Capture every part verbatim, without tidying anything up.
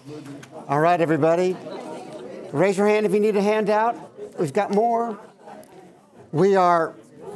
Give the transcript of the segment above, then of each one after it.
All right, everybody. Raise your hand if you need a handout. We've got more. We are,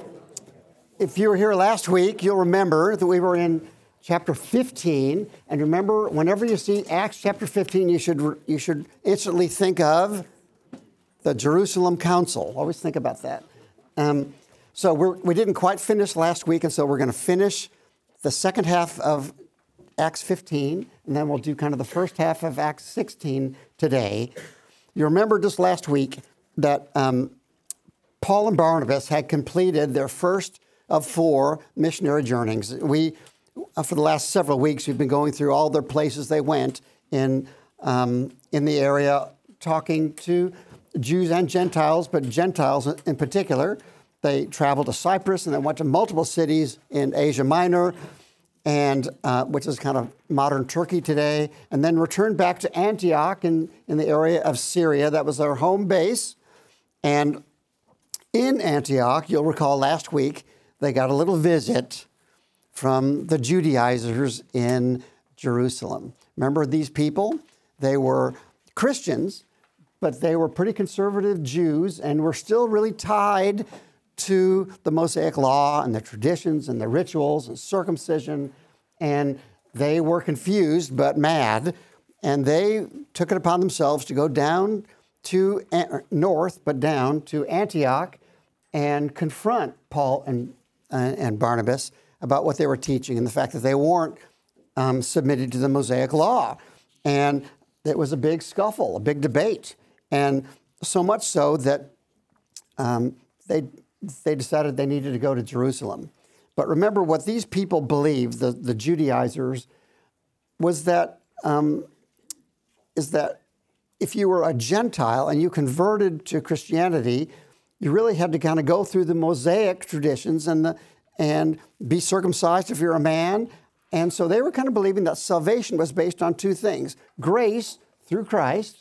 if you were here last week, you'll remember that we were in chapter fifteen. And remember, whenever you see Acts chapter fifteen, you should, you should instantly think of the Jerusalem Council. Always think about that. Um, so we're, we didn't quite finish last week, and so we're going to finish the second half of Acts fifteen, and then we'll do kind of the first half of Acts sixteen today. You remember just last week that um, Paul and Barnabas had completed their first of four missionary journeys. We, uh, for the last several weeks, we've been going through all the places they went in um, in the area, talking to Jews and Gentiles, but Gentiles in particular. They traveled to Cyprus and then went to multiple cities in Asia Minor, and uh, which is kind of modern Turkey today, and then returned back to Antioch in, in the area of Syria. That was their home base. And in Antioch, you'll recall last week, they got a little visit from the Judaizers in Jerusalem. Remember these people? They were Christians, but they were pretty conservative Jews and were still really tied to the Mosaic law and the traditions and the rituals and circumcision, and they were confused but mad, and they took it upon themselves to go down to north, but down to Antioch and confront Paul and uh, and Barnabas about what they were teaching and the fact that they weren't um, submitted to the Mosaic law. And it was a big scuffle, a big debate, and so much so that um, they they decided they needed to go to Jerusalem. But remember, what these people believed, the, the Judaizers, was that um, is that if you were a Gentile and you converted to Christianity, you really had to kind of go through the Mosaic traditions and the and be circumcised if you're a man. And so they were kind of believing that salvation was based on two things: grace through Christ,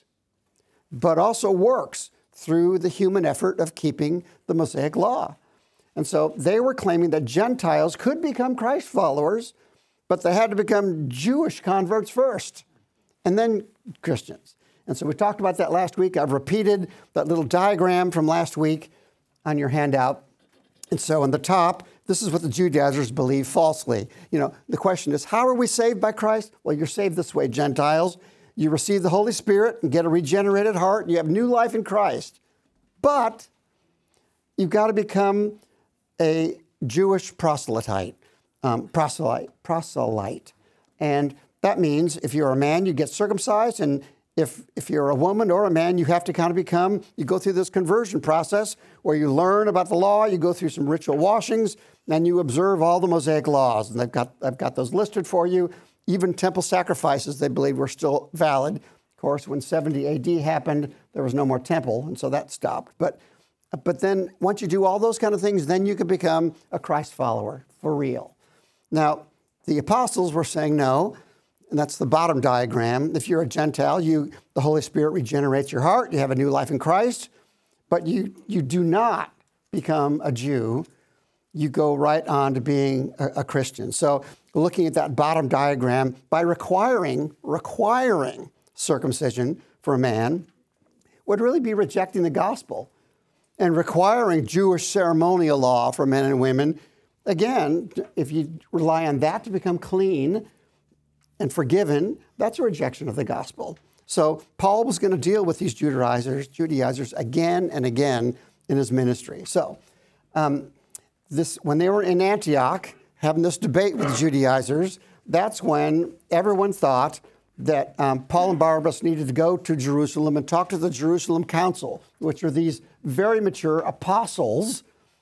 but also works through the human effort of keeping the Mosaic law. And so they were claiming that Gentiles could become Christ followers, but they had to become Jewish converts first, and then Christians. And so we talked about that last week. I've repeated that little diagram from last week on your handout. And so on the top, this is what the Judaizers believe falsely. You know, the question is, how are we saved by Christ? Well, you're saved this way, Gentiles. You receive the Holy Spirit and get a regenerated heart. You have new life in Christ. But you've got to become a Jewish proselyte, um, proselyte, proselyte. And that means if you're a man, you get circumcised. And if, if you're a woman or a man, you have to kind of become, you go through this conversion process where you learn about the law, you go through some ritual washings, and you observe all the Mosaic laws. And they've got, I've got those listed for you. Even temple sacrifices, they believed, were still valid. Of course, when seventy A D happened, there was no more temple, and so that stopped. But, but then once you do all those kind of things, then you can become a Christ follower for real. Now, the apostles were saying no, and that's the bottom diagram. If you're a Gentile, you the Holy Spirit regenerates your heart. You have a new life in Christ, but you, you do not become a Jew. You go right on to being a, a Christian. So looking at that bottom diagram, by requiring, requiring circumcision for a man would really be rejecting the gospel. And requiring Jewish ceremonial law for men and women, again, if you rely on that to become clean and forgiven, that's a rejection of the gospel. So Paul was going to deal with these Judaizers, Judaizers again and again in his ministry. So um, this, when they were in Antioch, having this debate with the Judaizers, that's when everyone thought that um, Paul and Barnabas needed to go to Jerusalem and talk to the Jerusalem Council, which are these very mature apostles,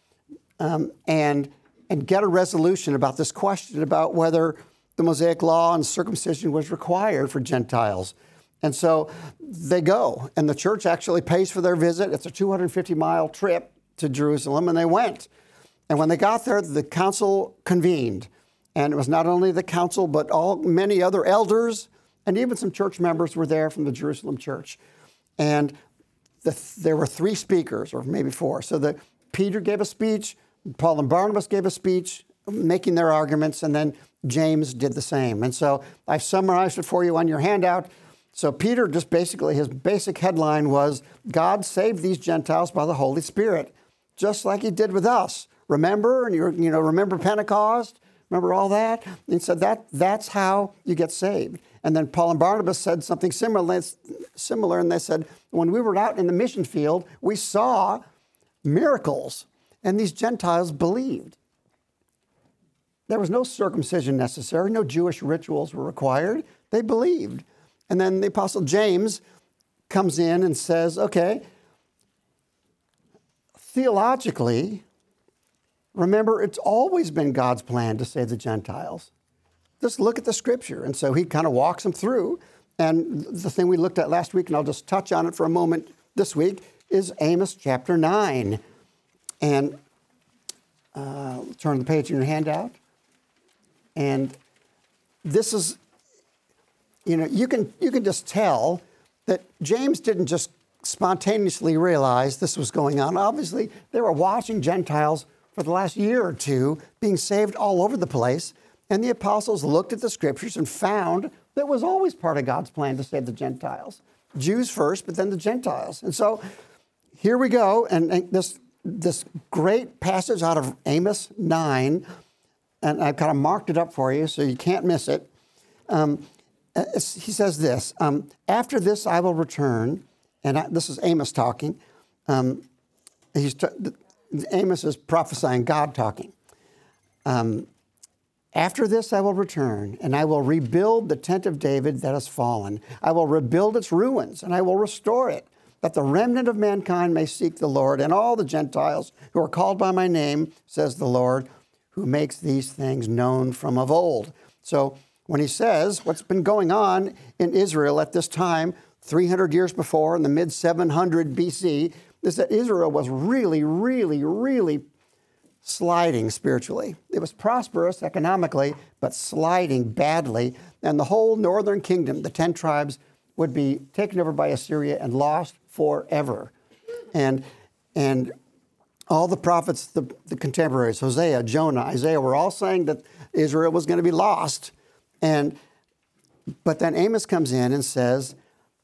um, and, and get a resolution about this question about whether the Mosaic law and circumcision was required for Gentiles. And so they go, and the church actually pays for their visit. It's a two hundred fifty mile trip to Jerusalem, and they went. And when they got there, the council convened. And it was not only the council, but all many other elders, and even some church members were there from the Jerusalem church. And the, there were three speakers, or maybe four. So the, Peter gave a speech, Paul and Barnabas gave a speech, making their arguments, and then James did the same. And so I've summarized it for you on your handout. So Peter just basically, his basic headline was, God saved these Gentiles by the Holy Spirit, just like he did with us. Remember, and you're, you know, remember Pentecost? Remember all that? And he said that that's how you get saved. And then Paul and Barnabas said something similar, similar, and they said, when we were out in the mission field, we saw miracles, and these Gentiles believed. There was no circumcision necessary, no Jewish rituals were required. They believed. And then the Apostle James comes in and says, okay, theologically, remember, it's always been God's plan to save the Gentiles. Just look at the scripture. And so he kind of walks them through. And the thing we looked at last week, and I'll just touch on it for a moment this week, is Amos chapter nine. And uh, turn the page in your handout. And this is, you know, you can you can just tell that James didn't just spontaneously realize this was going on. Obviously, they were watching Gentiles for the last year or two being saved all over the place. And the apostles looked at the scriptures and found that it was always part of God's plan to save the Gentiles. Jews first, but then the Gentiles. And so here we go. And, and this, this great passage out of Amos nine, and I've kind of marked it up for you so you can't miss it. Um, he says this, um, after this I will return, and I, this is Amos talking. Um, he's t- Amos is prophesying God talking. Um, After this I will return, and I will rebuild the tent of David that has fallen. I will rebuild its ruins, and I will restore it, that the remnant of mankind may seek the Lord, and all the Gentiles who are called by my name, says the Lord, who makes these things known from of old. So when he says what's been going on in Israel at this time, three hundred years before, in the mid seven hundred B C, is that Israel was really, really, really sliding spiritually. It was prosperous economically, but sliding badly. And the whole northern kingdom, the ten tribes, would be taken over by Assyria and lost forever. And and all the prophets, the, the contemporaries, Hosea, Jonah, Isaiah, were all saying that Israel was going to be lost. And but then Amos comes in and says,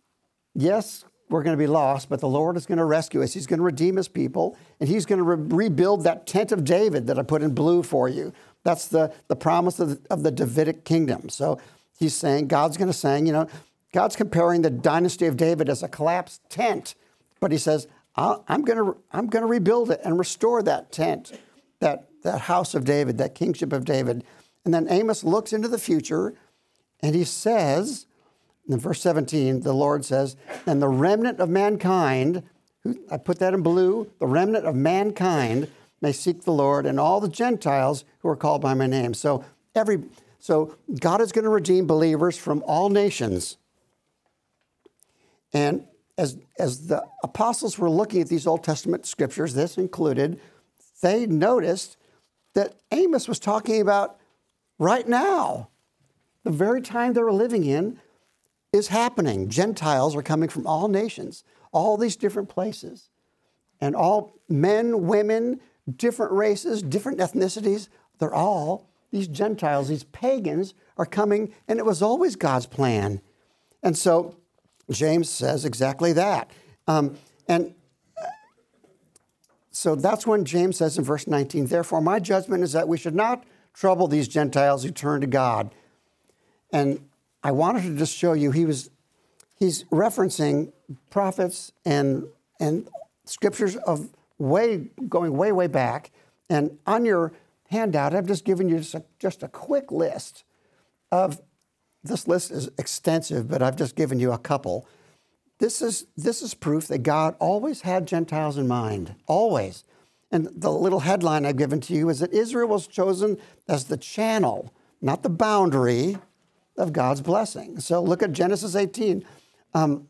yes, we're going to be lost, but the Lord is going to rescue us. He's going to redeem his people, and he's going to re- rebuild that tent of David that I put in blue for you. That's the, the promise of the, of the Davidic kingdom. So he's saying, God's going to say, you know, God's comparing the dynasty of David as a collapsed tent, but he says, I'll, I'm going to I'm going to rebuild it and restore that tent, that, that house of David, that kingship of David. And then Amos looks into the future, and he says, in verse seventeen, the Lord says, and the remnant of mankind, who, I put that in blue, the remnant of mankind may seek the Lord, and all the Gentiles who are called by my name. So every, so God is going to redeem believers from all nations. And as, as the apostles were looking at these Old Testament scriptures, this included, they noticed that Amos was talking about right now, the very time they were living in, is happening. Gentiles are coming from all nations, all these different places, and all men, women, different races, different ethnicities. They're all, these Gentiles, these pagans are coming, and it was always God's plan. And so James says exactly that. Um, and so that's when James says in verse nineteen, therefore my judgment is that we should not trouble these Gentiles who turn to God. And I wanted to just show you, he was, he's referencing prophets and and scriptures of way, going way, way back. And on your handout, I've just given you just a, just a quick list of, this list is extensive, but I've just given you a couple. This is, this is proof that God always had Gentiles in mind, always. And the little headline I've given to you is that Israel was chosen as the channel, not the boundary, of God's blessing. So look at Genesis eighteen. Um,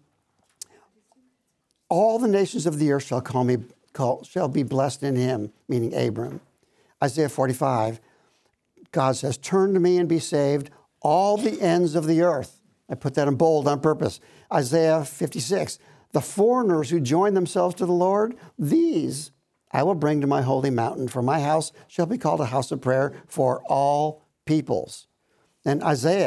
all the nations of the earth shall call me, call, shall be blessed in him, meaning Abram. Isaiah forty-five, God says, turn to me and be saved, all the ends of the earth. I put that in bold on purpose. Isaiah fifty-six, the foreigners who join themselves to the Lord, these I will bring to my holy mountain, for my house shall be called a house of prayer for all peoples. And Isaiah,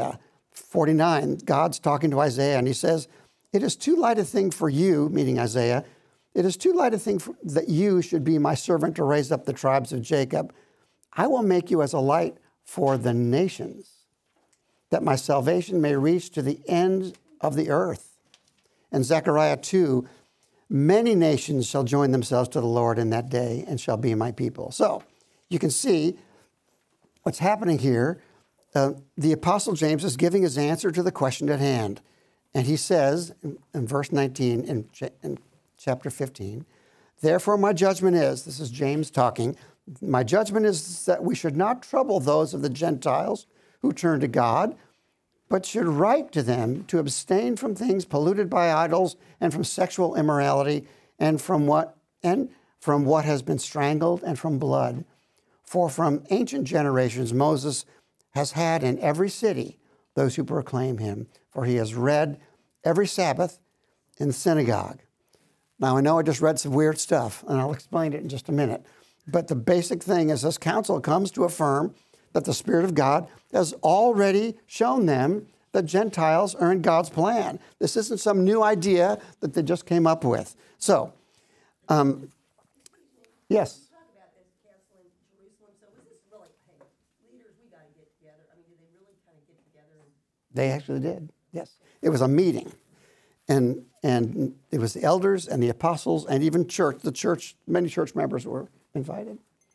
forty-nine, God's talking to Isaiah, and he says, it is too light a thing for you, meaning Isaiah, it is too light a thing for, that you should be my servant to raise up the tribes of Jacob. I will make you as a light for the nations, that my salvation may reach to the end of the earth. And Zechariah two, many nations shall join themselves to the Lord in that day and shall be my people. So you can see what's happening here. Uh, the Apostle James is giving his answer to the question at hand. And he says in, in verse nineteen in, in chapter fifteen, therefore my judgment is, this is James talking, my judgment is that we should not trouble those of the Gentiles who turn to God, but should write to them to abstain from things polluted by idols and from sexual immorality and from what and from what has been strangled and from blood. For from ancient generations Moses has had in every city those who proclaim him, for he has read every Sabbath in the synagogue. Now, I know I just read some weird stuff, and I'll explain it in just a minute. But the basic thing is this council comes to affirm that the Spirit of God has already shown them that Gentiles are in God's plan. This isn't some new idea that they just came up with. So, um, yes? Talk about this council in Jerusalem. So was this really, hey, leaders, we got to get together. I mean, did they really kind of get together? And... They actually did, yes. It was a meeting. And and it was the elders and the apostles and even church, the church, many church members were invited.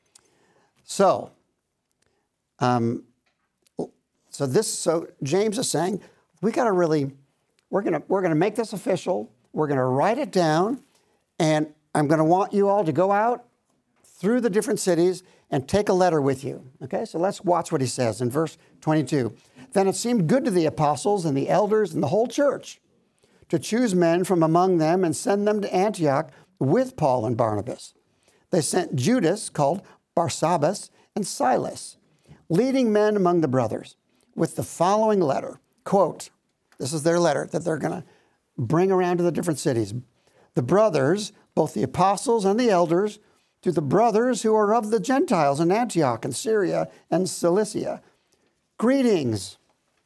So, um, so this, so James is saying, we got to really, we're gonna we're gonna make this official. We're gonna write it down, and I'm gonna want you all to go out through the different cities and take a letter with you. Okay, so let's watch what he says in verse twenty-two. Then it seemed good to the apostles and the elders and the whole church to choose men from among them and send them to Antioch with Paul and Barnabas. They sent Judas, called Barsabbas, and Silas, leading men among the brothers, with the following letter. Quote, this is their letter that they're going to bring around to the different cities. The brothers, both the apostles and the elders, to the brothers who are of the Gentiles in Antioch and Syria and Cilicia. Greetings.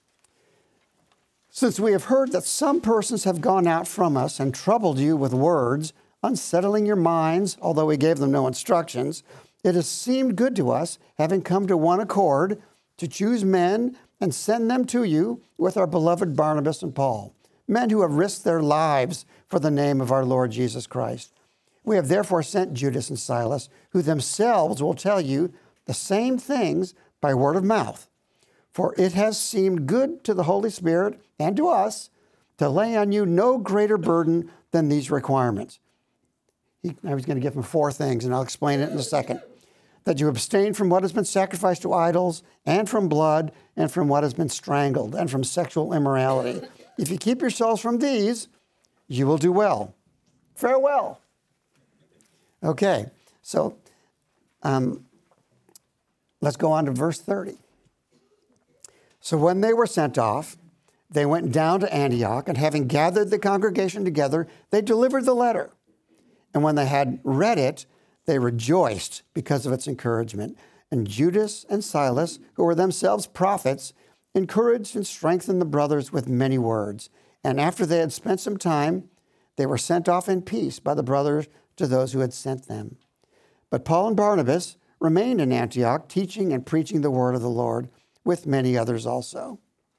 Since we have heard that some persons have gone out from us and troubled you with words, unsettling your minds, although we gave them no instructions, it has seemed good to us, having come to one accord, to choose men and send them to you with our beloved Barnabas and Paul, men who have risked their lives for the name of our Lord Jesus Christ. We have therefore sent Judas and Silas, who themselves will tell you the same things by word of mouth. For it has seemed good to the Holy Spirit and to us to lay on you no greater burden than these requirements. He, I was going to give him four things, and I'll explain it in a second. That you abstain from what has been sacrificed to idols, and from blood, and from what has been strangled, and from sexual immorality. If you keep yourselves from these, you will do well. Farewell. Okay, so um, let's go on to verse thirty. So when they were sent off, they went down to Antioch, and having gathered the congregation together, they delivered the letter. And when they had read it, they rejoiced because of its encouragement. And Judas and Silas, who were themselves prophets, encouraged and strengthened the brothers with many words. And after they had spent some time, they were sent off in peace by the brothers to those who had sent them. But Paul and Barnabas remained in Antioch, teaching and preaching the word of the Lord, with many others also.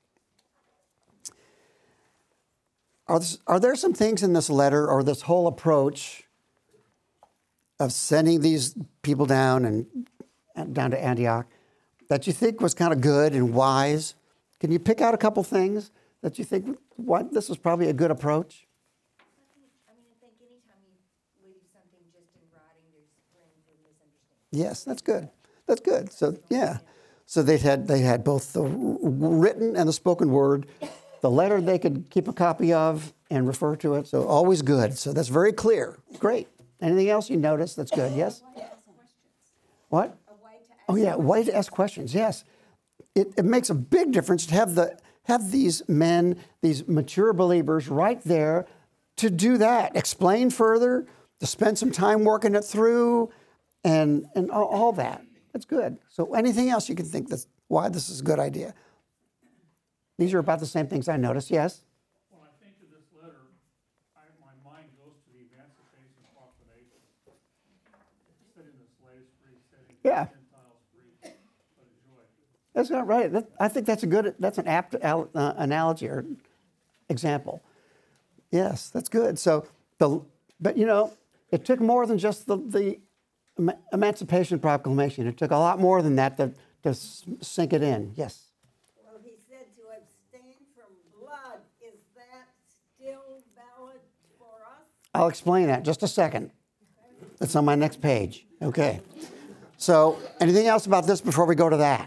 Are, this, are there some things in this letter or this whole approach of sending these people down and, and down to Antioch that you think was kind of good and wise? Can you pick out a couple things that you think why, this was probably a good approach? I mean, I think anytime you leave something just in writing, there's room for misunderstanding. Yes, that's good. That's good. So, yeah. So they had they had both the written and the spoken word. The letter they could keep a copy of and refer to it. So always good. So that's very clear. Great. Anything else you notice that's good? Yes? What? Oh, yeah, way to ask questions. Yes. It, it makes a big difference to have the have these men, these mature believers right there to do that. Explain further, to spend some time working it through, and, and all, all that. That's good. So anything else you can think that's why this is a good idea? these are about the same things I noticed. Yes? When I think of this letter, I, my mind goes to the Emancipation Proclamation. Setting the slaves free, setting Yeah. Gentiles free. What a joy. That's not right. That, I think that's a good, that's an apt al- uh, analogy or example. Yes, that's good. So, the, but you know, it took more than just the, the Em- Emancipation Proclamation. It took a lot more than that to, to s- sink it in. Yes. Well, he said to abstain from blood. Is that still valid for us? I'll explain that in just a second. That's on my next page. Okay. So, anything else about this before we go to that?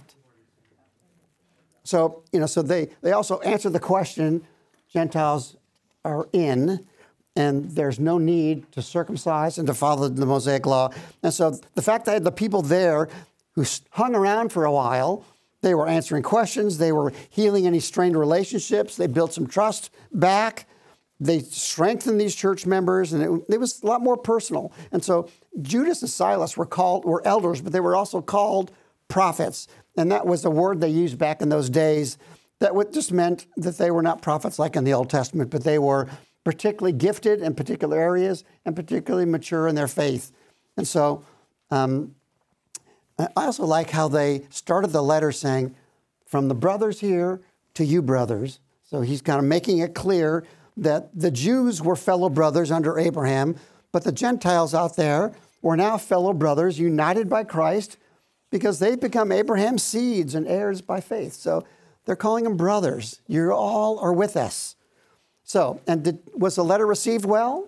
So, you know, so they, they also answer the question, Gentiles are in, and there's no need to circumcise and to follow the Mosaic law. And so the fact that the people there who hung around for a while, they were answering questions, they were healing any strained relationships, they built some trust back, they strengthened these church members, and it, it was a lot more personal. And so Judas and Silas were called, were elders, but they were also called prophets. And that was a word they used back in those days that would just meant that they were not prophets like in the Old Testament, but they were particularly gifted in particular areas and particularly mature in their faith. And so um, I also like how they started the letter saying, from the brothers here to you brothers. So he's kind of making it clear that the Jews were fellow brothers under Abraham, but the Gentiles out there were now fellow brothers united by Christ because they've become Abraham's seeds and heirs by faith. So they're calling them brothers. You all are with us. So, and did, was the letter received well?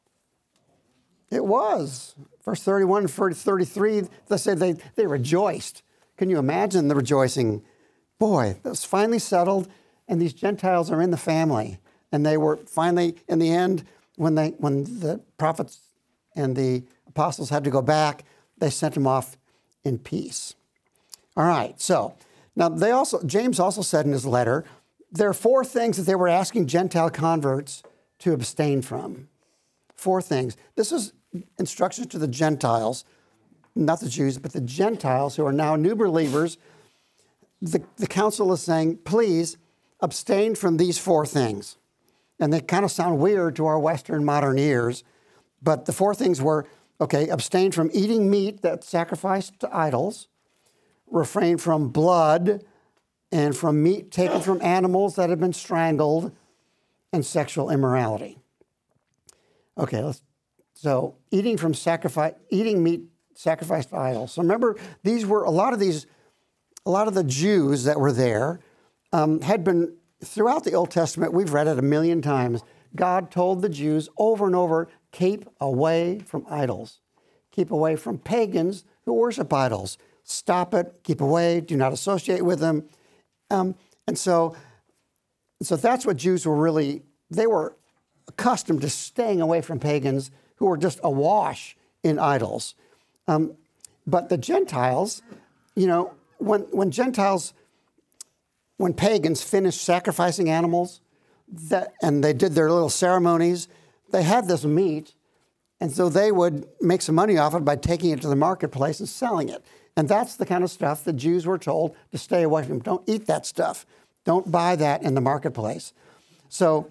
It was. Verse thirty-one and thirty-three, they say they, they rejoiced. Can you imagine the rejoicing? Boy, it was finally settled, and these Gentiles are in the family. And they were finally, in the end, when they when the prophets and the apostles had to go back, they sent them off in peace. All right, so now they also, James also said in his letter, there are four things that they were asking Gentile converts to abstain from. Four things. This is instructions to the Gentiles, not the Jews, but the Gentiles who are now new believers. The, the council is saying, please abstain from these four things. And they kind of sound weird to our Western modern ears. But the four things were, okay, abstain from eating meat that's sacrificed to idols, refrain from blood, and from meat taken from animals that have been strangled, and sexual immorality. Okay, let's, so eating from sacrifice, eating meat sacrificed to idols. So remember, these were a lot of these, a lot of the Jews that were there um, had been throughout the Old Testament. We've read it a million times. God told the Jews over and over, keep away from idols, keep away from pagans who worship idols. Stop it, keep away, do not associate with them. Um, and so, so that's what Jews were really, they were accustomed to staying away from pagans who were just awash in idols. Um, but the Gentiles, you know, when, when Gentiles, when pagans finished sacrificing animals that, and they did their little ceremonies, they had this meat, and so they would make some money off it by taking it to the marketplace and selling it. And that's the kind of stuff the Jews were told to stay away from. Don't eat that stuff. Don't buy that in the marketplace. So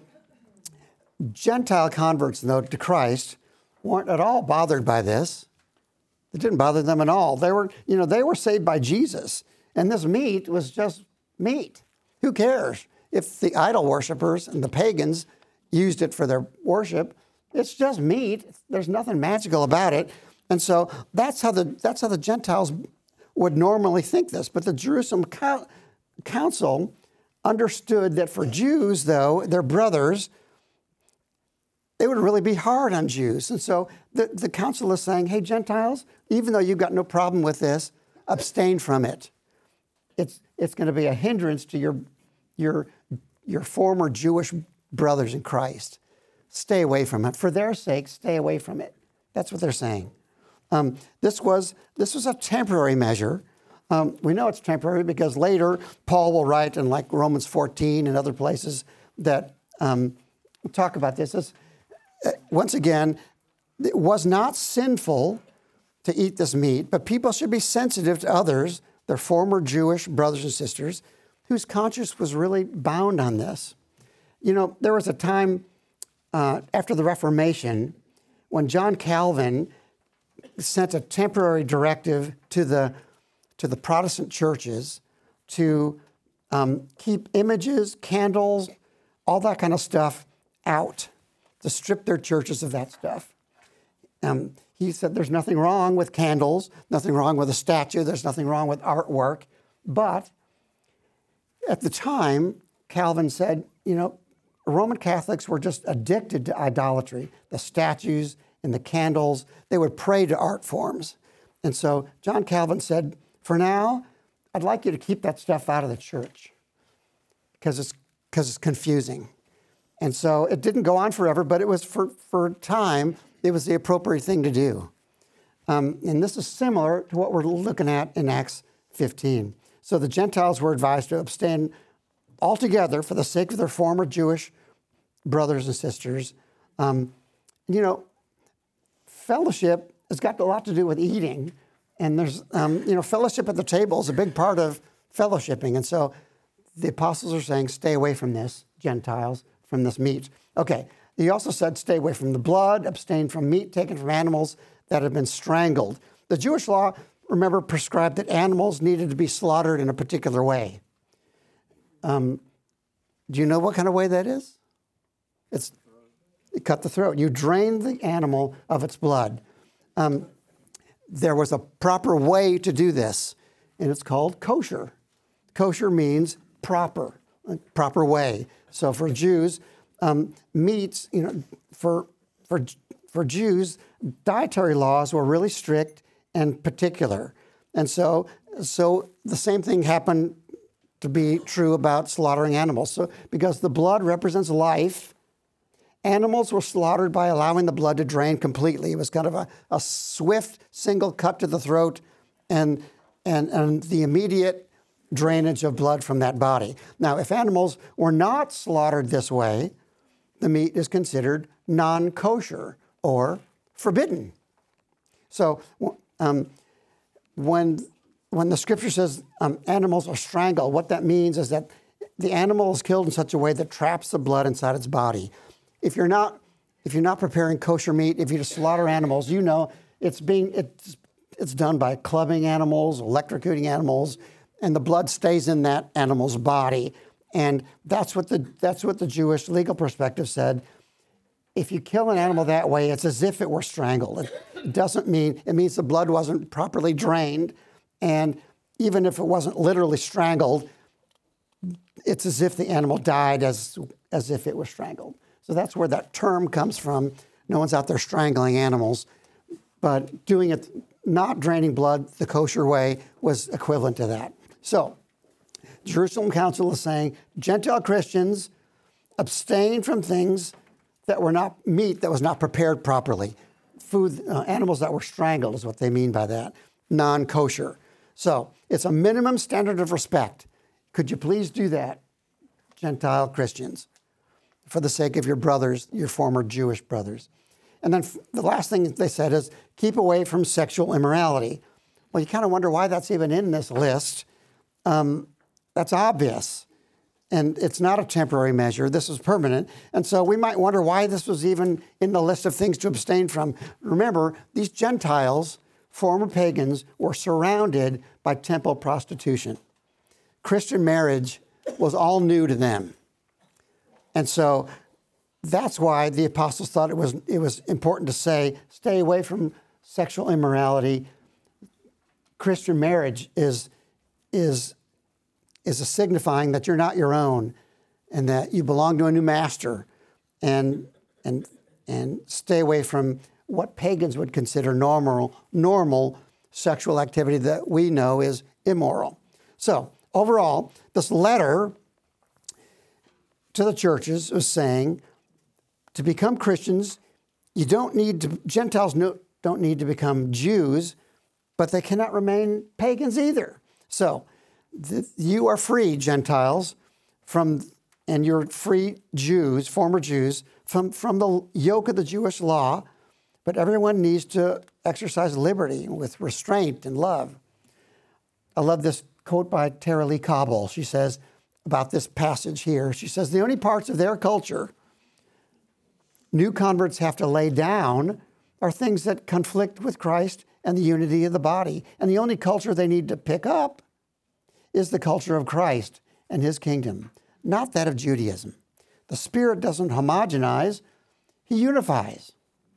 Gentile converts, though, to Christ weren't at all bothered by this. It didn't bother them at all. They were, you know, they were saved by Jesus. And this meat was just meat. Who cares if the idol worshipers and the pagans used it for their worship? It's just meat. There's nothing magical about it. And so that's how the that's how the Gentiles would normally think this. But the Jerusalem council understood that for Jews, though, their brothers, it would really be hard on Jews. And so the, the council is saying, hey, Gentiles, even though you've got no problem with this, abstain from it. It's it's going to be a hindrance to your your your former Jewish brothers in Christ. Stay away from it. For their sake, stay away from it. That's what they're saying. Um, this was this was a temporary measure. Um, we know it's temporary because later Paul will write in like Romans fourteen and other places that um, talk about this. This uh, once again, it was not sinful to eat this meat, but people should be sensitive to others, their former Jewish brothers and sisters, whose conscience was really bound on this. You know, there was a time uh, after the Reformation when John Calvin sent a temporary directive to the to the Protestant churches to um, keep images, candles, all that kind of stuff out, to strip their churches of that stuff. Um, he said there's nothing wrong with candles, nothing wrong with a statue, there's nothing wrong with artwork. But at the time, Calvin said, you know, Roman Catholics were just addicted to idolatry, the statues and the candles. They would pray to art forms. And so John Calvin said, for now, I'd like you to keep that stuff out of the church because it's, because it's confusing. And so it didn't go on forever, but it was for, for time, it was the appropriate thing to do. Um, and this is similar to what we're looking at in Acts fifteen. So the Gentiles were advised to abstain altogether for the sake of their former Jewish brothers and sisters. Um, you know, fellowship has got a lot to do with eating. And there's, um, you know, fellowship at the table is a big part of fellowshipping. And so the apostles are saying, stay away from this, Gentiles, from this meat. Okay, he also said, stay away from the blood, abstain from meat taken from animals that have been strangled. The Jewish law, remember, prescribed that animals needed to be slaughtered in a particular way. Um, do you know what kind of way that is? It's you cut the throat. You drain the animal of its blood. Um, there was a proper way to do this, and it's called kosher. Kosher means proper, proper way. So for Jews, um, meats, you know, for for for Jews, dietary laws were really strict and particular, and so so the same thing happened to be true about slaughtering animals. So because the blood represents life, animals were slaughtered by allowing the blood to drain completely. It was kind of a, a swift single cut to the throat and, and, and the immediate drainage of blood from that body. Now, if animals were not slaughtered this way, the meat is considered non-kosher or forbidden. So um, when When the scripture says um, animals are strangled, what that means is that the animal is killed in such a way that traps the blood inside its body. If you're not, if you're not preparing kosher meat, if you just slaughter animals, you know it's being it's it's done by clubbing animals, electrocuting animals, and the blood stays in that animal's body. And that's what the that's what the Jewish legal perspective said. If you kill an animal that way, it's as if it were strangled. It doesn't mean it means the blood wasn't properly drained. And even if it wasn't literally strangled, it's as if the animal died as, as if it was strangled. So that's where that term comes from. No one's out there strangling animals, but doing it, not draining blood the kosher way was equivalent to that. So Jerusalem Council is saying Gentile Christians abstain from things that were not meat that was not prepared properly. Food, uh, animals that were strangled is what they mean by that, non-kosher. So it's a minimum standard of respect. Could you please do that, Gentile Christians, for the sake of your brothers, your former Jewish brothers? And then the last thing they said is keep away from sexual immorality. Well, you kind of wonder why that's even in this list. Um, that's obvious. And it's not a temporary measure. This is permanent. And so we might wonder why this was even in the list of things to abstain from. Remember, these Gentiles, former pagans, were surrounded by temple prostitution. Christian marriage was all new to them. And so that's why the apostles thought it was, it was important to say, stay away from sexual immorality. Christian marriage is, is, is a signifying that you're not your own and that you belong to a new master, and, and, and stay away from what pagans would consider normal, normal sexual activity that we know is immoral. So overall, this letter to the churches is saying to become Christians, you don't need to, Gentiles no, don't need to become Jews, but they cannot remain pagans either. So the, you are free, Gentiles, from, and you're free Jews, former Jews, from, from the yoke of the Jewish law. But everyone needs to exercise liberty with restraint and love. I love this quote by Tara Lee Cobble. She says, about this passage here. She says the only parts of their culture new converts have to lay down are things that conflict with Christ and the unity of the body. And the only culture they need to pick up is the culture of Christ and his kingdom, not that of Judaism. The Spirit doesn't homogenize, he unifies.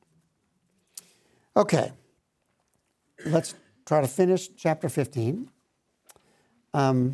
Okay, let's try to finish chapter fifteen. Um,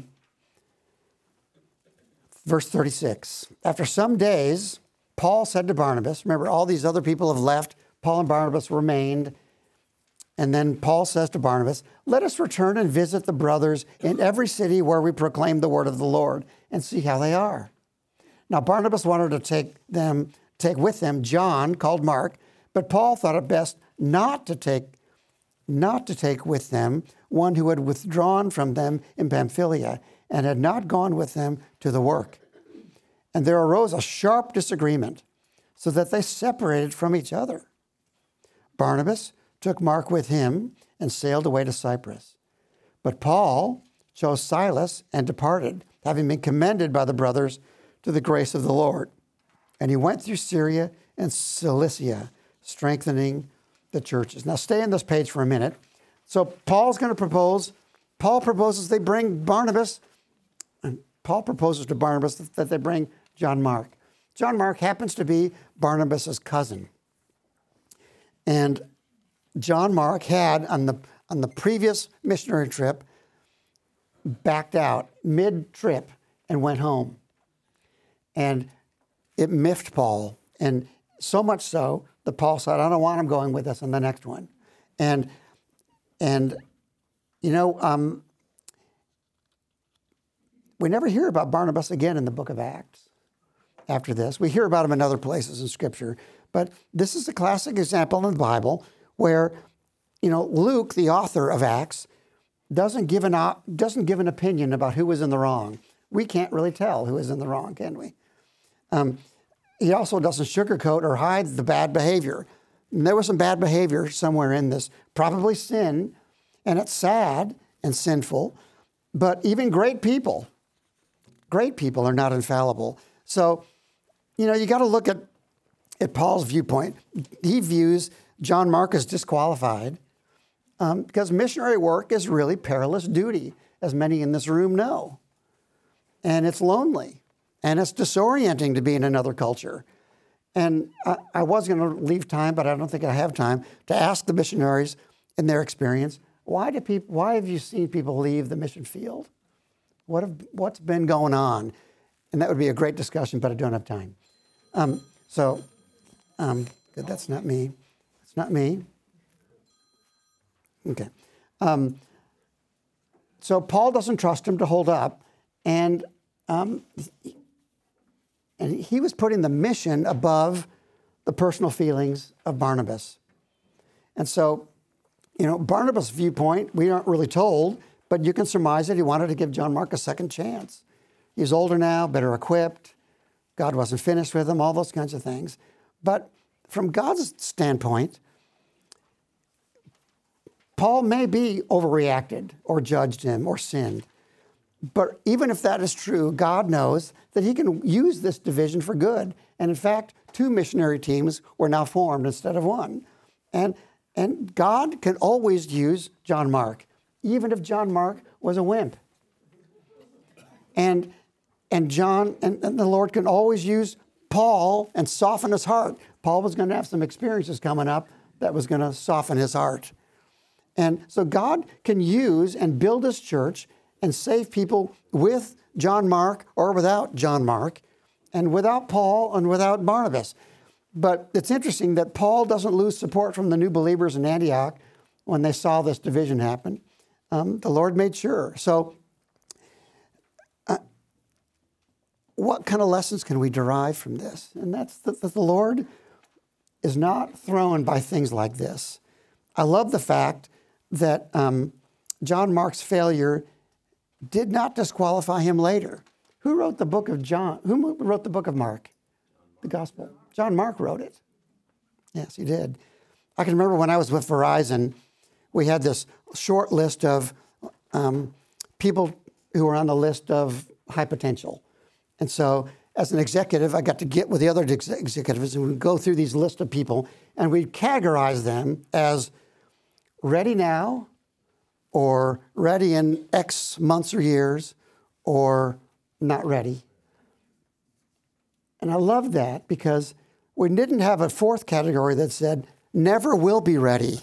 verse thirty-six. After some days, Paul said to Barnabas, remember all these other people have left, Paul and Barnabas remained. And then Paul says to Barnabas, let us return and visit the brothers in every city where we proclaim the word of the Lord and see how they are. Now Barnabas wanted to take them, take with them John, called Mark, but Paul thought it best not to take, not to take with them one who had withdrawn from them in Pamphylia and had not gone with them to the work. And there arose a sharp disagreement, so that they separated from each other. Barnabas took Mark with him and sailed away to Cyprus. But Paul chose Silas and departed, having been commended by the brothers to the grace of the Lord. And he went through Syria and Cilicia, strengthening the churches. Now stay on this page for a minute. So Paul's going to propose, Paul proposes they bring Barnabas, and Paul proposes to Barnabas that they bring John Mark. John Mark happens to be Barnabas' cousin. And John Mark had, on the, on the previous missionary trip, backed out mid-trip and went home. And it miffed Paul. And so much so that Paul said, I don't want him going with us on the next one. And, and you know, um, we never hear about Barnabas again in the book of Acts after this. We hear about him in other places in Scripture. But this is a classic example in the Bible where, you know, Luke, the author of Acts, doesn't give an, doesn't give an opinion about who was in the wrong. We can't really tell who is in the wrong, can we? Um, he also doesn't sugarcoat or hide the bad behavior. And there was some bad behavior somewhere in this, probably sin, and it's sad and sinful, but even great people, great people are not infallible. So, you know, you got to look at, at Paul's viewpoint. He views John Mark as disqualified um, because missionary work is really perilous duty, as many in this room know. And it's lonely. And it's disorienting to be in another culture. And I, I was going to leave time, but I don't think I have time, to ask the missionaries in their experience, why do people? Why have you seen people leave the mission field? What have, what's been going on? And that would be a great discussion, but I don't have time. Um, so, um, that's not me. That's not me. Okay. Um, so Paul doesn't trust him to hold up, and um, and he was putting the mission above the personal feelings of Barnabas. And so, you know, Barnabas' viewpoint, we aren't really told, but you can surmise that he wanted to give John Mark a second chance. He's older now, better equipped. God wasn't finished with him, all those kinds of things. But from God's standpoint, Paul may be overreacted or judged him or sinned. But even if that is true, God knows that he can use this division for good. And in fact, two missionary teams were now formed instead of one. And, and God can always use John Mark, even if John Mark was a wimp. And, and John, and, and the Lord can always use Paul and soften his heart. Paul was going to have some experiences coming up that was going to soften his heart. And so God can use and build his church and save people with John Mark or without John Mark, and without Paul and without Barnabas. But it's interesting that Paul doesn't lose support from the new believers in Antioch when they saw this division happen. Um, the Lord made sure. So uh, what kind of lessons can we derive from this? And that's that the Lord is not thrown by things like this. I love the fact that um, John Mark's failure did not disqualify him later. Who wrote the book of John? Who wrote the book of Mark? The gospel. John Mark wrote it. Yes, he did. I can remember when I was with Verizon, we had this short list of um, people who were on the list of high potential. And so as an executive, I got to get with the other ex- executives and we'd go through these list of people and we'd categorize them as ready now or ready in X months or years or not ready. And I love that because we didn't have a fourth category that said never will be ready.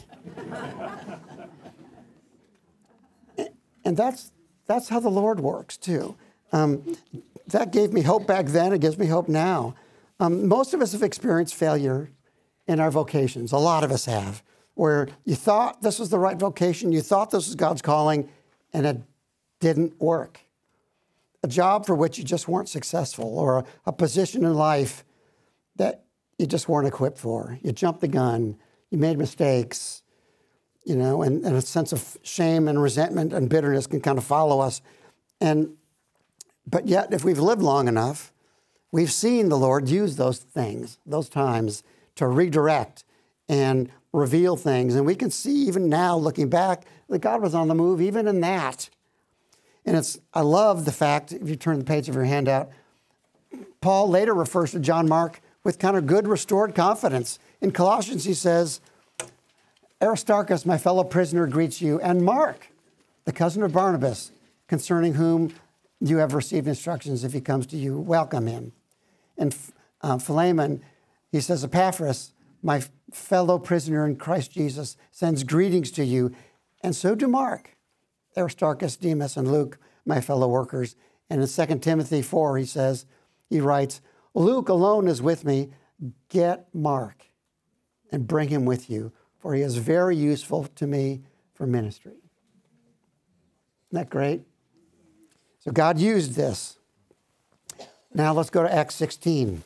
And that's that's how the Lord works too. Um, that gave me hope back then. It gives me hope now. Um, most of us have experienced failure in our vocations. A lot of us have, where you thought this was the right vocation, you thought this was God's calling, and it didn't work. A job for which you just weren't successful, or a, a position in life that you just weren't equipped for. You jumped the gun. You made mistakes. You know, and, and a sense of shame and resentment and bitterness can kind of follow us. And, but yet, if we've lived long enough, we've seen the Lord use those things, those times, to redirect and reveal things. And we can see even now, looking back, that God was on the move even in that. And it's, I love the fact, if you turn the page of your handout, Paul later refers to John Mark with kind of good restored confidence. In Colossians, he says, Aristarchus, my fellow prisoner, greets you, and Mark, the cousin of Barnabas, concerning whom you have received instructions. If he comes to you, welcome him. And uh, Philemon, he says, Epaphras, my fellow prisoner in Christ Jesus, sends greetings to you, and so do Mark, Aristarchus, Demas, and Luke, my fellow workers. And in Second Timothy four, he says, he writes, Luke alone is with me. Get Mark and bring him with you, for he is very useful to me for ministry. Isn't that great? So God used this. Now let's go to Acts sixteen.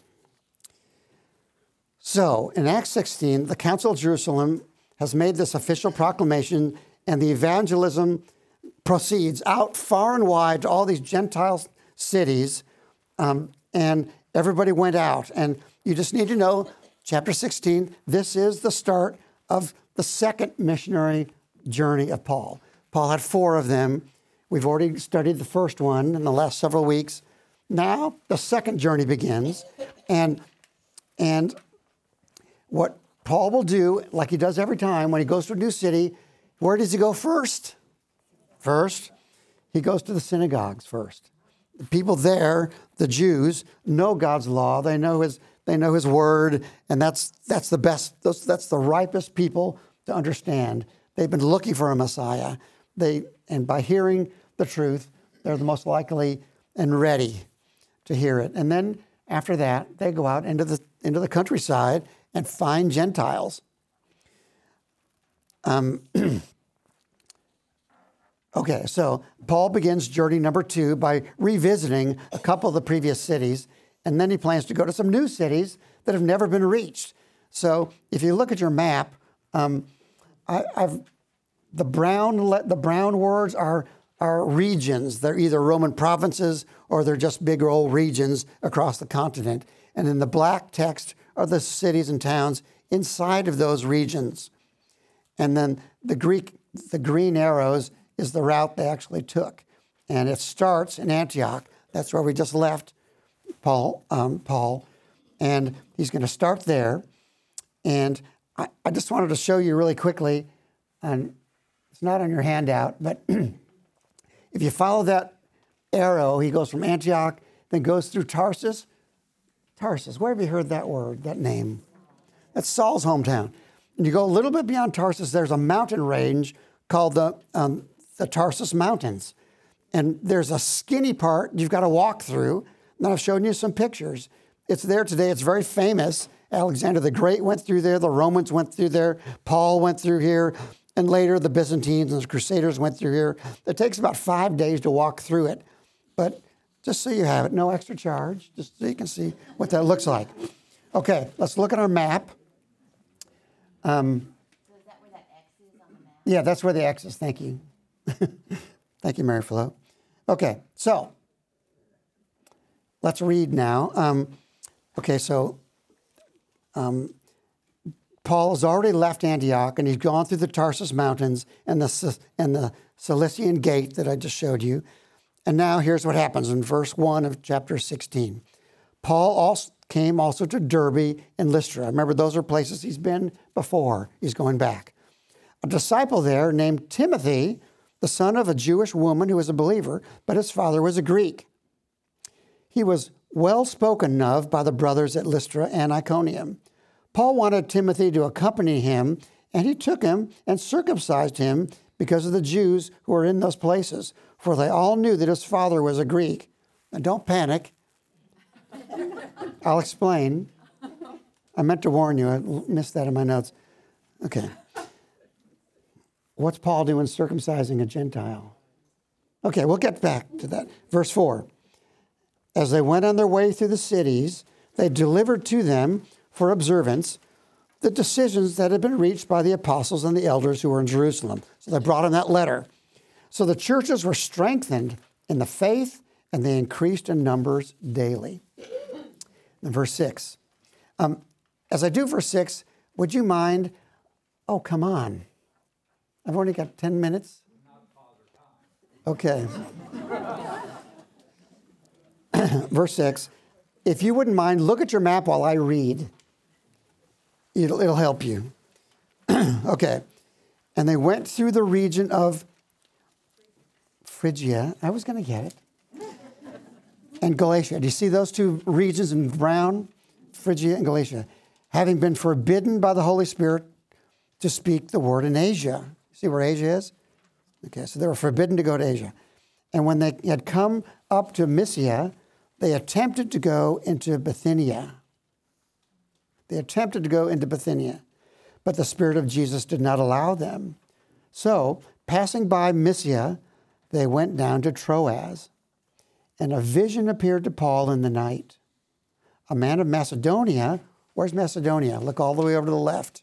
So in Acts sixteen, the Council of Jerusalem has made this official proclamation, and the evangelism proceeds out far and wide to all these Gentile cities, um, and everybody went out. And you just need to know, chapter sixteen, this is the start of the second missionary journey of Paul. Paul had four of them. We've already studied the first one in the last several weeks. Now the second journey begins. And, and what Paul will do, like he does every time when he goes to a new city, where does he go first? First, he goes to the synagogues first. The people there, the Jews, know God's law. They know his They know his word, and that's that's the best, that's, that's the ripest people to understand. They've been looking for a Messiah. They and by hearing the truth, they're the most likely and ready to hear it. And then after that, they go out into the into the countryside and find Gentiles. Um, okay, so Paul begins journey number two by revisiting a couple of the previous cities. And then he plans to go to some new cities that have never been reached. So if you look at your map, um, I, I've the brown the brown words are are regions. They're either Roman provinces or they're just big old regions across the continent. And in the black text are the cities and towns inside of those regions. And then the Greek the green arrows is the route they actually took, and it starts in Antioch. That's where we just left. Paul, um, Paul, and he's going to start there. And I, I just wanted to show you really quickly, and it's not on your handout, but if you follow that arrow, he goes from Antioch, then goes through Tarsus. Tarsus, where have you heard that word, that name? That's Saul's hometown. And you go a little bit beyond Tarsus, there's a mountain range called the, um, the Tarsus Mountains. And there's a skinny part you've got to walk through. And I've shown you some pictures. It's there today. It's very famous. Alexander the Great went through there. The Romans went through there. Paul went through here. And later the Byzantines and the Crusaders went through here. It takes about five days to walk through it. But just so you have it, no extra charge, just so you can see what that looks like. Okay, let's look at our map. Um, So is that where that X is on the map? yeah, that's where the X is. Thank you. Thank you, Mary Flo. Okay, so let's read now. Um, okay, so um, Paul has already left Antioch, and he's gone through the Tarsus Mountains and the and the Cilician Gate that I just showed you. And now here's what happens in verse one of chapter sixteen. Paul also came also to Derbe and Lystra. Remember, those are places he's been before. He's going back. A disciple there named Timothy, the son of a Jewish woman who was a believer, but his father was a Greek. He was well spoken of by the brothers at Lystra and Iconium. Paul wanted Timothy to accompany him, and he took him and circumcised him because of the Jews who were in those places, for they all knew that his father was a Greek. Now, don't panic. I'll explain. I meant to warn you. I missed that in my notes. Okay. What's Paul doing circumcising a Gentile? Okay, we'll get back to that. Verse four. As they went on their way through the cities, they delivered to them for observance the decisions that had been reached by the apostles and the elders who were in Jerusalem. So they brought him that letter. So the churches were strengthened in the faith, and they increased in numbers daily. In verse six. Um, as I do verse six, would you mind? Oh, come on. I've only got ten minutes. Okay. Verse six. If you wouldn't mind, look at your map while I read. It'll, it'll help you. Okay. And they went through the region of Phrygia. I was going to get it. And Galatia. Do you see those two regions in brown? Phrygia and Galatia. Having been forbidden by the Holy Spirit to speak the word in Asia. See where Asia is? Okay, so they were forbidden to go to Asia. And when they had come up to Mysia, they attempted to go into Bithynia. They attempted to go into Bithynia, but the Spirit of Jesus did not allow them. So, passing by Mysia, they went down to Troas. And a vision appeared to Paul in the night. A man of Macedonia, where's Macedonia? Look all the way over to the left.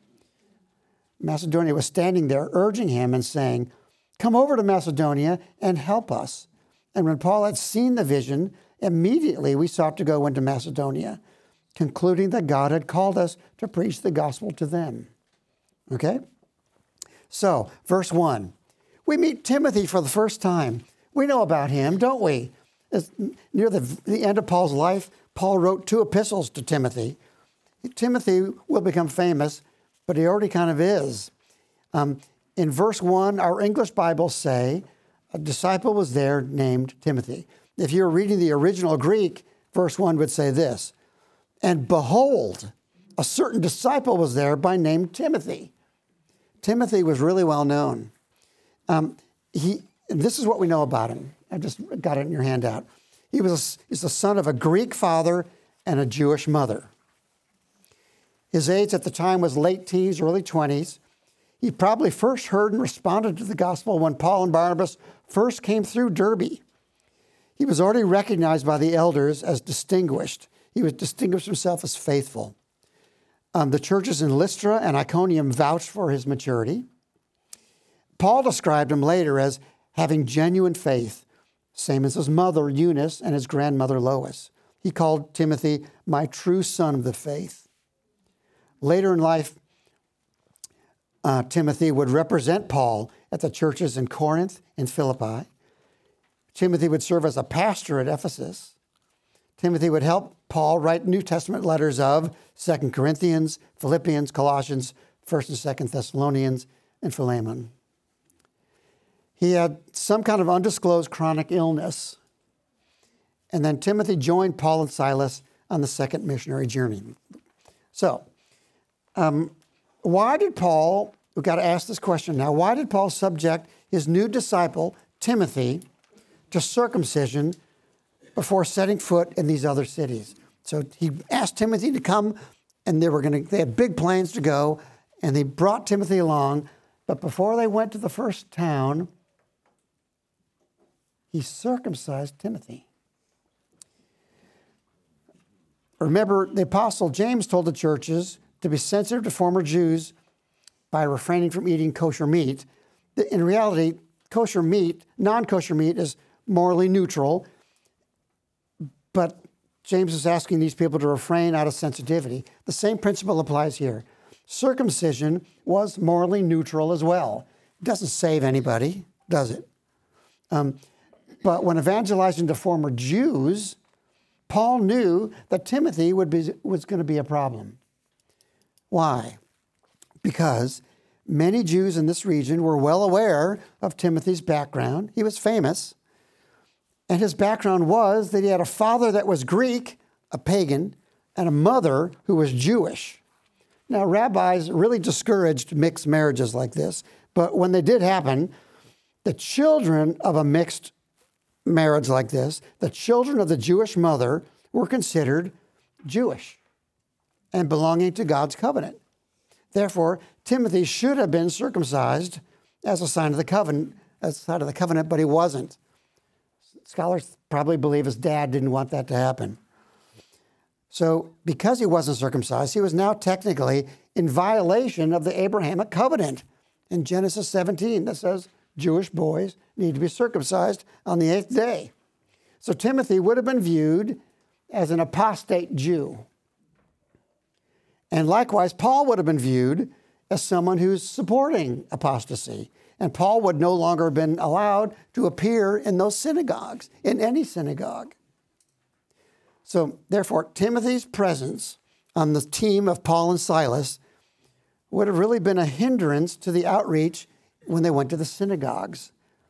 Macedonia was standing there urging him and saying, come over to Macedonia and help us. And when Paul had seen the vision, immediately we sought to go into Macedonia, concluding that God had called us to preach the gospel to them. Okay? So, verse one. We meet Timothy for the first time. We know about him, don't we? As near the, the end of Paul's life, Paul wrote two epistles to Timothy. Timothy will become famous, but he already kind of is. Um, in verse one, our English Bibles say a disciple was there named Timothy. If you were reading the original Greek, verse one would say this, and behold, a certain disciple was there by name Timothy. Timothy was really well known. Um, he, this is what we know about him. I just got it in your handout. He was a, he's the son of a Greek father and a Jewish mother. His age at the time was late teens, early twenties. He probably first heard and responded to the gospel when Paul and Barnabas first came through Derbe. He was already recognized by the elders as distinguished. He was distinguished himself as faithful. Um, the churches in Lystra and Iconium vouched for his maturity. Paul described him later as having genuine faith, same as his mother Eunice and his grandmother Lois. He called Timothy my true son of the faith. Later in life, uh, Timothy would represent Paul at the churches in Corinth and Philippi. Timothy would serve as a pastor at Ephesus. Timothy would help Paul write New Testament letters of Second Corinthians, Philippians, Colossians, First and Second Thessalonians, and Philemon. He had some kind of undisclosed chronic illness. And then Timothy joined Paul and Silas on the second missionary journey. So, um, why did Paul, we've got to ask this question now, why did Paul subject his new disciple, Timothy, to circumcision before setting foot in these other cities? So he asked Timothy to come, and they were going to, they had big plans to go, and they brought Timothy along. But before they went to the first town, he circumcised Timothy. Remember, the apostle James told the churches to be sensitive to former Jews by refraining from eating kosher meat. In reality, kosher meat, non-kosher meat, is morally neutral, but James is asking these people to refrain out of sensitivity. The same principle applies here. Circumcision was morally neutral as well. It doesn't save anybody, does it? Um, But when evangelizing to former Jews, Paul knew that Timothy would be, was going to be a problem. Why? Because many Jews in this region were well aware of Timothy's background. He was famous. And his background was that he had a father that was Greek, a pagan, and a mother who was Jewish. Now, rabbis really discouraged mixed marriages like this, but when they did happen, the children of a mixed marriage like this, the children of the Jewish mother were considered Jewish and belonging to God's covenant. Therefore, Timothy should have been circumcised as a sign of the covenant, as a sign of the covenant, but he wasn't. Scholars probably believe his dad didn't want that to happen. So because he wasn't circumcised, he was now technically in violation of the Abrahamic covenant in Genesis seventeen that says Jewish boys need to be circumcised on the eighth day. So Timothy would have been viewed as an apostate Jew. And likewise, Paul would have been viewed as someone who's supporting apostasy. And Paul would no longer have been allowed to appear in those synagogues, in any synagogue. So therefore, Timothy's presence on the team of Paul and Silas would have really been a hindrance to the outreach when they went to the synagogues.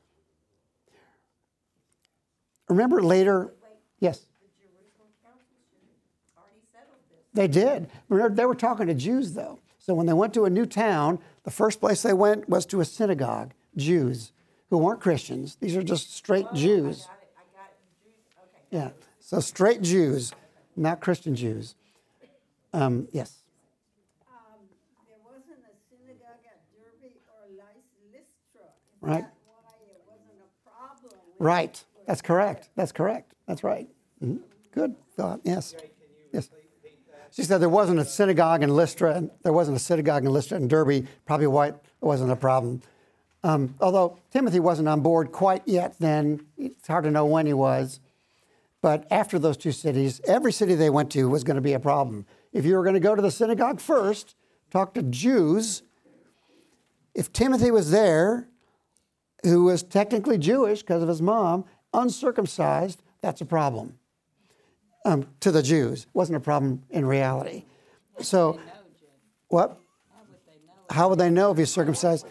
Remember later, yes? The Jerusalem Council should have already settled this. They did. Remember, they were talking to Jews, though. So when they went to a new town, the first place they went was to a synagogue, Jews, who weren't Christians. These are just straight Oh, Jews. I got it, I got it, Jews, okay. Yeah, so straight Jews, not Christian Jews. Um, yes. Um, there wasn't a synagogue at Derbe or Lys- Lystra. Is Right. that why it wasn't a problem? with- Right. That's correct. That's correct. That's right. Mhm. Good thought. Yes. Yes. She said there wasn't a synagogue in Lystra, and there wasn't a synagogue in Lystra and Derbe, probably why it wasn't a problem. Um, although Timothy wasn't on board quite yet then, it's hard to know when he was. But after those two cities, every city they went to was going to be a problem. If you were going to go to the synagogue first, talk to Jews, if Timothy was there, who was technically Jewish because of his mom, uncircumcised, that's a problem. Um, to the Jews. It wasn't a problem in reality. So, what? How would they know if he's circumcised?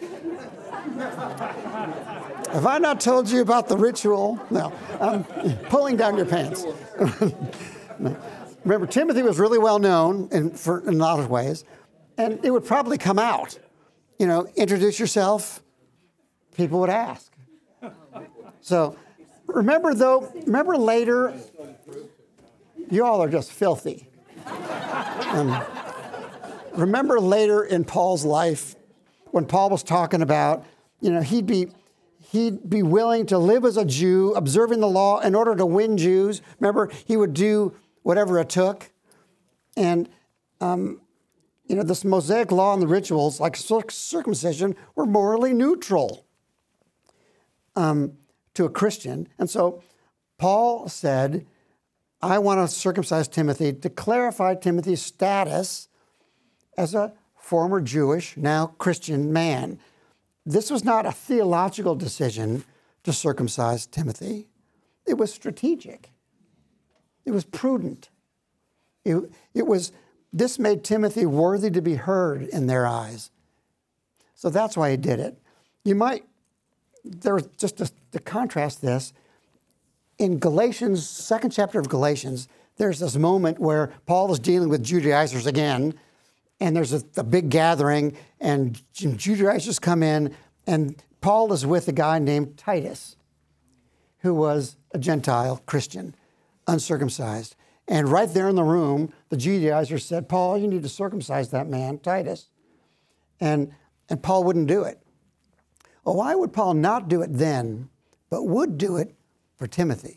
Have I not told you about the ritual? No. I'm pulling down your pants. No. Remember, Timothy was really well known in, for, in a lot of ways, and it would probably come out. You know, introduce yourself, people would ask. So, remember though, remember later, you all are just filthy. Um, remember later in Paul's life, when Paul was talking about, you know, he'd be he'd be willing to live as a Jew, observing the law in order to win Jews. Remember, he would do whatever it took. And, um, you know, this Mosaic law and the rituals, like circumcision, were morally neutral um, to a Christian. And so Paul said, I want to circumcise Timothy to clarify Timothy's status as a former Jewish, now Christian man. This was not a theological decision to circumcise Timothy. It was strategic. It was prudent. It, it was, this made Timothy worthy to be heard in their eyes. So that's why he did it. You might, there was just to, to contrast this, in Galatians, second chapter of Galatians, there's this moment where Paul is dealing with Judaizers again, and there's a, a big gathering, and Judaizers come in, and Paul is with a guy named Titus, who was a Gentile Christian, uncircumcised. And right there in the room, the Judaizers said, Paul, you need to circumcise that man, Titus. And, and Paul wouldn't do it. Well, why would Paul not do it then, but would do it for Timothy?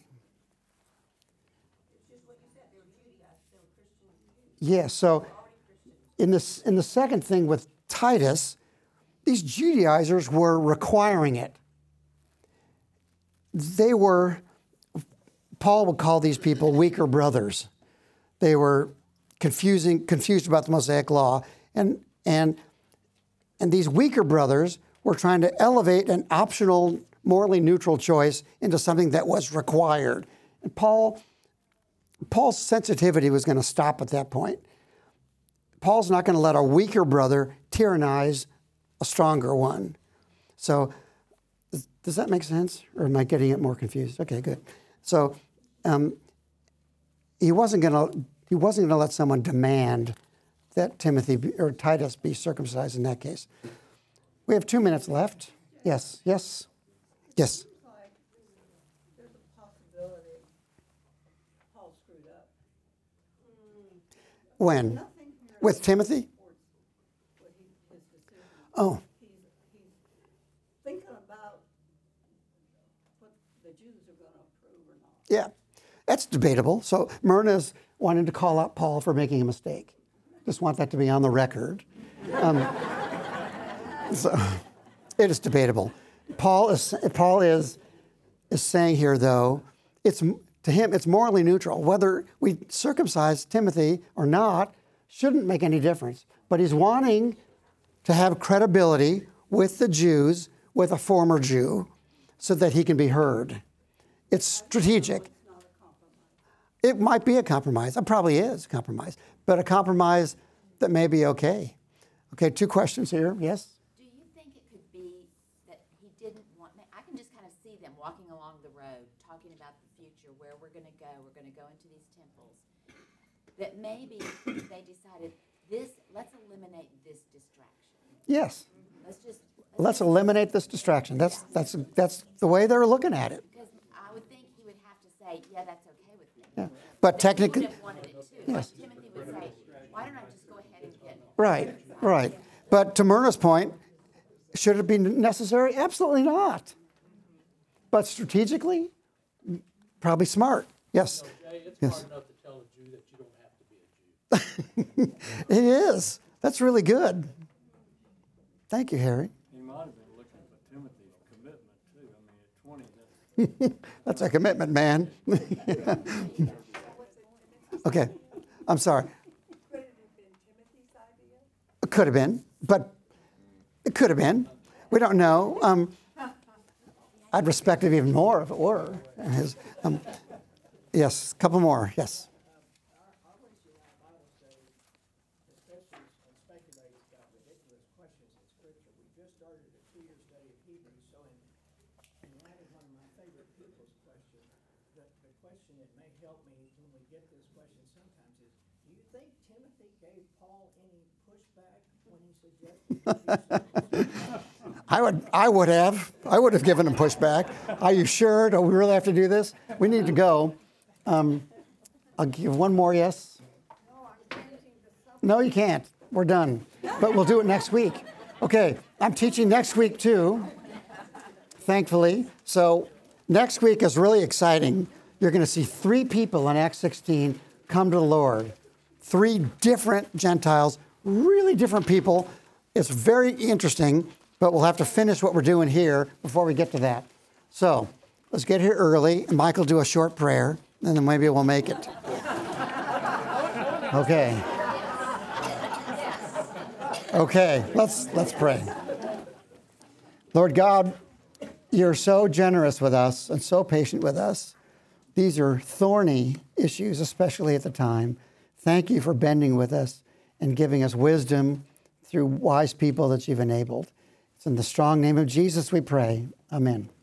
It's just what you said, they were Judaized, they were Christian Jews. Yes, so in the, in the second thing with Titus, these Judaizers were requiring it. They were, Paul would call these people weaker brothers. They were confusing, confused about the Mosaic law. And, and, and these weaker brothers were trying to elevate an optional morally neutral choice into something that was required. And Paul, Paul's sensitivity was going to stop at that point. Paul's not going to let a weaker brother tyrannize a stronger one. So does that make sense? Or am I getting it more confused? Okay, good. So um, he wasn't going to he wasn't going to let someone demand that Timothy be, or Titus be circumcised in that case. We have two minutes left. Yes, yes, yes. Like, there's a possibility Paul screwed up. When? Nothing here With Timothy? supports what he, his decision. Oh, He's, he's thinking about what the Jews are gonna approve or not. yeah. That's debatable. So Myrna's wanting to call out Paul for making a mistake. Just want that to be on the record. Um, so it is debatable. Paul is Paul is is saying here, though, it's to him it's morally neutral. Whether we circumcise Timothy or not shouldn't make any difference. But he's wanting to have credibility with the Jews, with a former Jew, so that he can be heard. It's strategic. It might be a compromise. It probably is a compromise, but a compromise that may be okay. Okay, two questions here. Yes? Do you think it could be that he didn't want, I can just kind of see them walking along the road, talking about the future, where we're going to go, we're going to go into these temples, that maybe they decided this, let's eliminate this distraction. Yes. Let's just. Let's eliminate this distraction. That's that's that's the way they're looking at it. Because I would think he would have to say, yeah, that's okay with me. Yeah. But He technically, would have wanted it too. Yes. Like Timothy would say, why don't I just go ahead and get. right, right. But to Myrna's point, should it be necessary? Absolutely not. But strategically, probably smart. Yes. Jay, it's Yes. hard enough to tell a Jew that you don't have to be a Jew. It is. That's really good. Thank you, Harry. He might have been looking for Timothy's commitment too. I mean, at twenty, that's That's a commitment, man. Okay. I'm sorry. Could it have been Timothy's idea? It could have been, but it could have been. We don't know. Um, I'd respect it even more if it were. His, um, yes, a couple more. Yes. Our issue in our Bible study, especially when speculating about ridiculous questions in Scripture, we just started a two-year study of Hebrews, so in, in light of one of my favorite people's questions, the, the question that may help me when we get this question sometimes is, do you think Timothy gave Paul any pushback when he suggested I would, I would have. I would have given him pushback. Are you sure? Do we really have to do this? We need to go. Um, I'll give one more yes. No, you can't. We're done. But we'll do it next week. Okay, I'm teaching next week too, thankfully. So next week is really exciting. You're going to see three people in Acts sixteen come to the Lord. Three different Gentiles, really different people. It's very interesting, but we'll have to finish what we're doing here before we get to that. So let's get here early. Mike will do a short prayer, and then maybe we'll make it. Okay. Okay, let's let's pray. Lord God, you're so generous with us and so patient with us. These are thorny issues, especially at the time. Thank you for bending with us and giving us wisdom through wise people that you've enabled. It's in the strong name of Jesus we pray. Amen.